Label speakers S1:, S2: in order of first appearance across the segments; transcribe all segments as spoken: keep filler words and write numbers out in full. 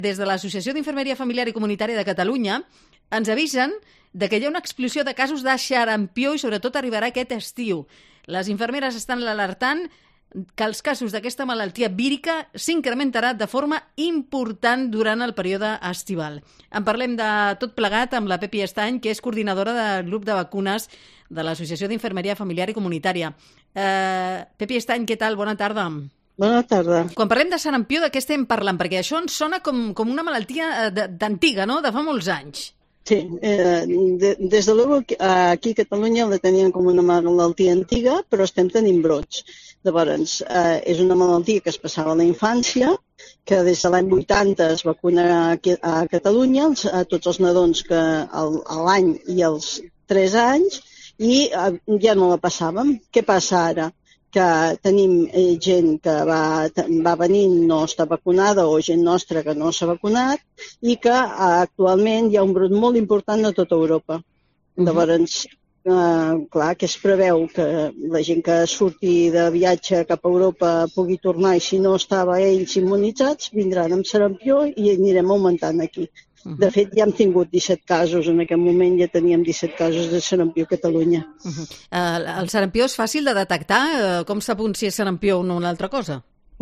S1: Des de l'Associació d'Infermeria Familiar i Comunitària de Catalunya ens avisen de que hi ha una explosió de casos de xarampió i sobretot arribarà aquest estiu. Les infermeres estan alertant que els casos d'aquesta malaltia vírica s'incrementarà de forma important durant el període estival. En parlem de tot plegat amb la Pepi Estany, que és coordinadora del grup de vacunes de l'Associació d'Infermeria Familiar i Comunitària. Eh, Pepi Estany, què tal? Bona tarda.
S2: Bona tarda.
S1: Quan parlem de sarampió, de què estem parlant? Perquè això ens sona com, com una malaltia d'antiga, no? De fa molts anys.
S2: Sí, eh, de, des de luego aquí a Catalunya la tenien com una malaltia antiga, però estem tenint brots. Llavors, eh, és una malaltia que es passava a la infància, que des de l'any vuitanta es vacuna a, a Catalunya a tots els nadons que al, a l'any i als tres anys, i eh, ja no la passàvem. Què passa ara? Que tenim gent que va, va venir no està vacunada o gent nostra que no s'ha vacunat i que actualment hi ha un brot molt important a tota Europa. Uh-huh. Llavors, eh, clar, que es preveu que la gent que surti de viatge cap a Europa pugui tornar i si no estava ells immunitzats, vindran amb sarampió i anirem augmentant aquí. Uh-huh. De fet, ja hem tingut disset casos. En aquest moment ja teníem disset casos de sarampió a Catalunya.
S1: Uh-huh. uh, el sarampió és fàcil de detectar? Uh, com sap un si és sarampió o no una altra cosa?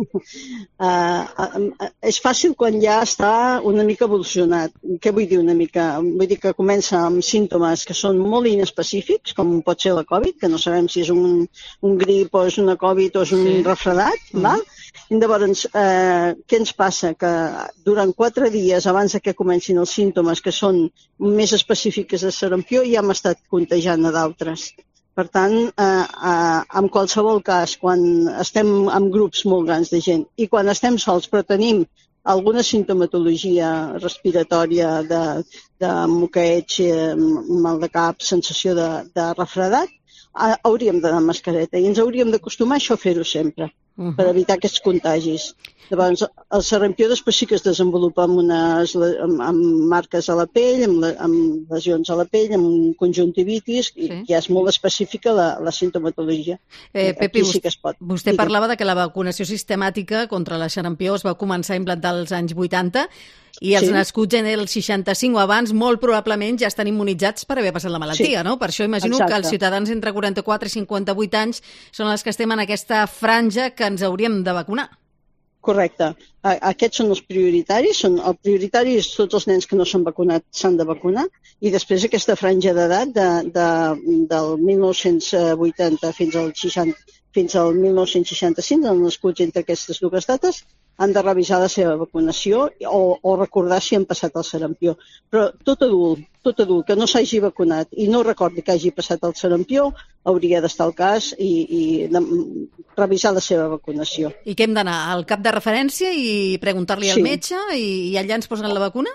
S2: Uh, uh, és fàcil quan ja està una mica evolucionat. Què vull dir una mica? Vull dir que comença amb símptomes que són molt inespecífics, com pot ser la Covid, que no sabem si és un, un grip o és una Covid o és un sí. refredat, uh-huh. val? I llavors, eh, què ens passa? Que durant quatre dies abans que comencin els símptomes que són més específics de sarampió ja hem estat contagiant a d'altres. Per tant, eh, eh, en qualsevol cas, quan estem en grups molt grans de gent i quan estem sols però tenim alguna sintomatologia respiratòria de, de moqueig, eh, mal de cap, sensació de, de refredat, eh, hauríem d'anar amb mascareta i ens hauríem d'acostumar a això a fer-ho sempre. Uh-huh. Per evitar aquests contagis. Llavors, el sarampió després sí que es desenvolupa amb, unes, amb, amb marques a la pell, amb, la, amb lesions a la pell, amb conjuntivitis, sí. i ja és molt específica la, la sintomatologia.
S1: Eh, Pepi,
S2: sí que es pot.
S1: Vostè Digue. parlava de que la vacunació sistemàtica contra la sarampió es va començar a implantar als anys vuitanta i els sí. nascuts en el seixanta-cinc o abans molt probablement ja estan immunitzats per haver passat la malaltia, sí. no? Per això imagino Exacte. que els ciutadans entre quaranta-quatre i cinquanta-vuit anys són els que estem en aquesta franja que ens hauríem de vacunar.
S2: Correcte. Aquests són els prioritaris. Són, el prioritari és tots els nens que no s'han vacunat s'han de vacunar i després aquesta franja d'edat de, de, del mil nou-cents vuitanta fins al, seixanta, fins al mil nou-cents seixanta-cinc, els nascuts entre aquestes dues dates, han de revisar la seva vacunació o, o recordar si han passat el sarampió. Però tot adult, tot adult que no s'hagi vacunat i no recordi que hagi passat el sarampió hauria d'estar al cas i, i de, revisar la seva vacunació.
S1: I què hem d'anar? Al cap de referència i preguntar-li sí. al metge i, i allà ens posen la vacuna?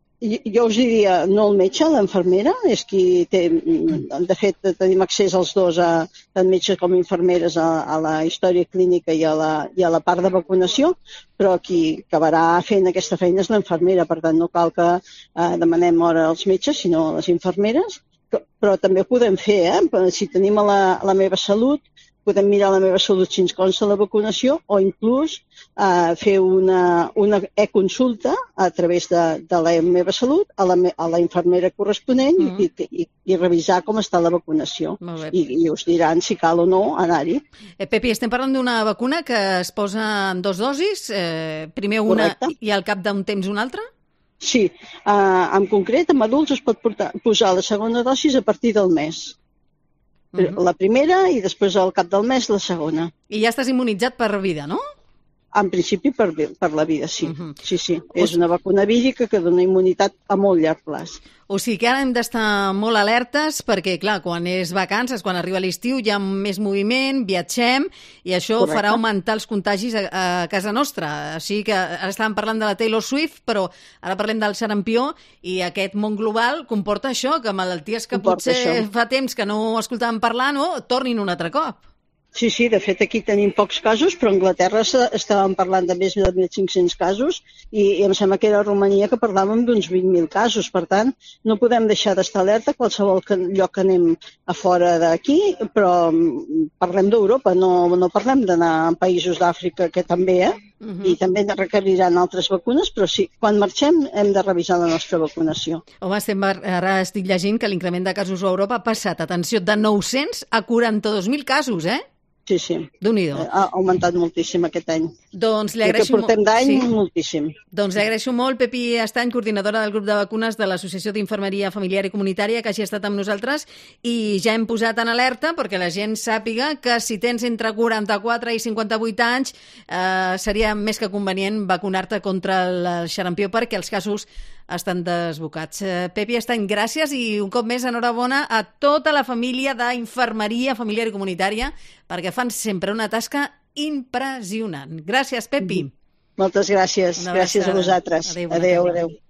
S2: Jo us diria, no el metge, l'infermera, és qui té, de fet, tenim accés als dos, a, tant metges com infermeres, a, a la història clínica i a la, i a la part de vacunació, però qui acabarà fent aquesta feina és l'infermera, per tant no cal que eh, demanem hora als metges, sinó a les infermeres, però també ho podem fer, eh? Si tenim a la, a la meva salut, podem mirar la meva salut si ens consta la vacunació o inclús eh, fer una, una e-consulta a través de, de la meva salut a la, a la infermera corresponent mm. i, i, i revisar com està la vacunació. I, i us diran si cal o no anar-hi.
S1: Eh, Pepi, estem parlant d'una vacuna que es posa en dos dosis, eh, primer una Correcte. I al cap d'un temps una altra?
S2: Sí, eh, en concret amb adults es pot portar, posar la segona dosis a partir del mes. La primera i després al cap del mes la segona.
S1: I ja estàs immunitzat per vida, no?
S2: En principi per, per la vida, sí. Uh-huh. Sí, sí. És una vacuna vírica que dona immunitat a molt llarg plaç.
S1: O sigui que ara hem d'estar molt alertes perquè, clar, quan és vacances, quan arriba l'estiu, hi ha més moviment, viatgem, i això Correcte. farà augmentar els contagis a, a casa nostra. O sigui que ara estàvem parlant de la Taylor Swift, però ara parlem del sarampió, i aquest món global comporta això, que malalties que comporta potser això. fa temps que no escoltàvem parlar, no, tornin un altre cop.
S2: Sí, sí, de fet aquí tenim pocs casos, però a Anglaterra estàvem parlant de més de mil cinc-cents casos i, i em sembla que era a Romania que parlàvem d'uns vint mil casos. Per tant, no podem deixar d'estar alerta a qualsevol lloc que anem a fora d'aquí, però parlem d'Europa, no, no parlem d'anar a països d'Àfrica, que també, eh? Uh-huh. I també requeriran altres vacunes, però sí, quan marxem hem de revisar la nostra vacunació.
S1: Home, estem, ara estic llegint que l'increment de casos a Europa ha passat, atenció, de nou-cents a quaranta-dos mil casos, eh?
S2: Sí, sí.
S1: Déu-n'hi-do.
S2: Ha augmentat moltíssim aquest any.
S1: Doncs li agraeixo...
S2: I que portem d'any, sí. moltíssim.
S1: Doncs li agraeixo molt, Pepi Estany, coordinadora del grup de vacunes de l'Associació d'Infermeria Familiar i Comunitària, que hagi estat amb nosaltres, i ja hem posat en alerta perquè la gent sàpiga que si tens entre quaranta-quatre i cinquanta-vuit anys eh, seria més que convenient vacunar-te contra el xarampió perquè els casos estan desbocats. Eh, Pepi Estany, gràcies i un cop més enhorabona a tota la família d'Infermeria Familiar i Comunitària perquè fan sempre una tasca impressionant. Gràcies, Pepi.
S2: Moltes gràcies. Gràcies a vosaltres.
S1: Adéu,
S2: adéu. adéu.